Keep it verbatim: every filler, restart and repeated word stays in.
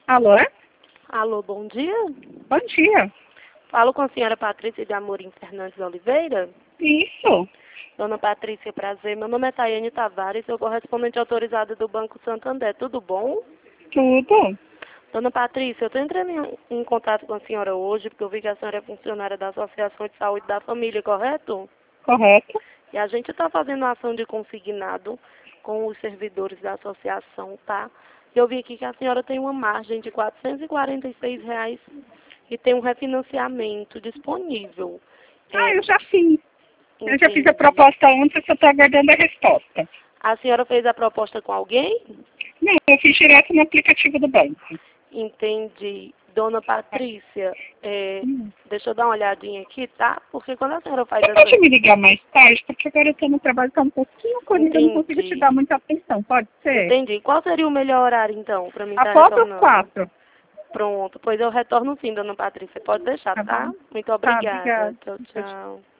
Alô? Alô, bom dia. Bom dia. Falo com a senhora Patrícia de Amorim Fernandes Oliveira. Isso. Dona Patrícia, prazer. Meu nome é Tayane Tavares, eu correspondente autorizada do Banco Santander. Tudo bom? Tudo. Dona Patrícia, eu estou entrando em, em contato com a senhora hoje, porque eu vi que a senhora é funcionária da Associação de Saúde da Família, correto? Correto. E a gente está fazendo ação de consignado com os servidores da associação, tá? E eu vi aqui que a senhora tem uma margem de quatrocentos e quarenta e seis reais e tem um refinanciamento disponível. Ah, É, eu já fiz. Eu já fiz a entendi. proposta ontem, só estou aguardando a resposta. A senhora fez a proposta com alguém? Não, eu fiz direto no aplicativo do banco. Entendi. Dona Patrícia, é, Hum. deixa eu dar uma olhadinha aqui, tá? Porque quando a senhora faz Você pode essa... me ligar mais tarde? Porque agora eu estou no trabalho, está um pouquinho corrido, eu não consigo te dar Entendi. muita atenção. Pode ser? Entendi. Qual seria o melhor horário, então, para mim estar Após as retornando? quatro. Pronto. Pois eu retorno sim, dona Patrícia. Pode deixar, Tá tá? bom? Muito Tá, obrigada. obrigada. Tchau, tchau.